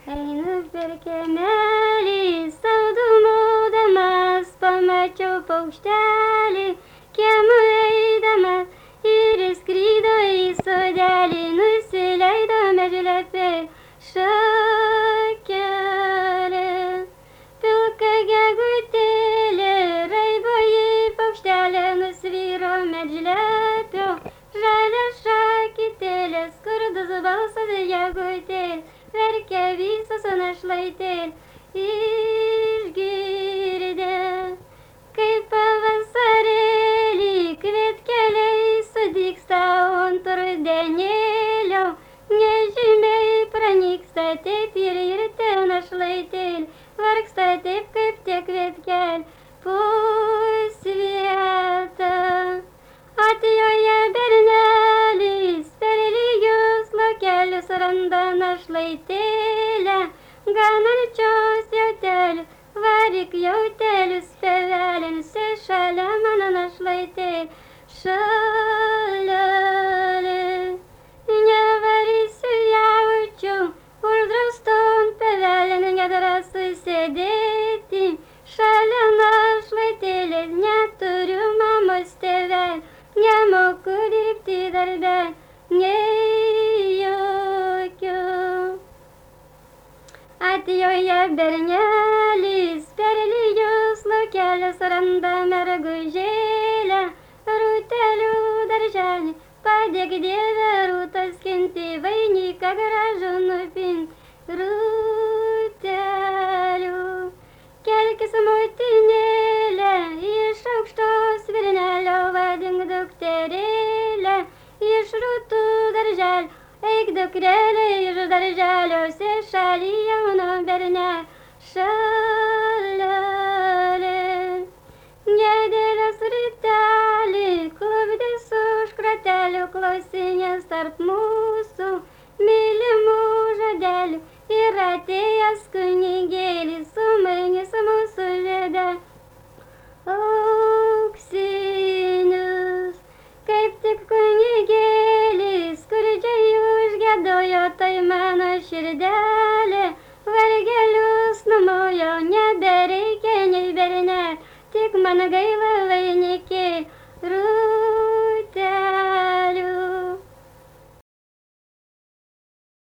Einu per kiemelį, saudumaudamas, pamačiau paukštelį, kiemu eidamas ir įskrido į sodelį, nusileido medžilepė šakelė. Pilka gegutėlė, raiboji paukštelė, nusvyro medžilepio, žalia šakytėlė, skurdus balsas gegutėlė, verkia visas našlaitėlė, išgirdė, kaip pavasarėlį kvietkeliai sudygsta ant rudenėlio, nežymiai pranyksta, taip ir te našlaitėlė, vargsta taip kaip tie kvietkeliai po svietą. Atjoja bernelis, per lygius lokelius randa našlaitėlę, ganančios jautelių, varyk jautelius pievelėms, šalia mano našlaitėlė, šalelė. Nevarysiu jaučiu, uždraustu ant pievelėn nedrąsu sėdėti, šalia našlaitėlės neturiu mamos tėvelį, nemoku dirbti darbe, nei jokių. Atjoja bernelis, per lygius laukelius randa mergužėlę, rūtelių darželį, padėk Dieve rūtas skinti, vainiką gražų nupinti, rūtelių. Kelkis motinėlė, iš aukštos virnelio vadink dukterėlę, iš rūtų darželio, eik dukrelė iš darželio, šalį jauno bernelio, šalelė. Gedėlės rytelį, klubdis už kratelių, klausinės tarp mūsų mylimų žodelių, ir atėjęs kunigėlis, sumainis mūsų žiedę auksinius. Kaip tik kunigėlis skurdžiai užgiedojo, tai mano širdelė vargelius numojo, nebereikia nei bernelio, tik man gaila vainikėlio.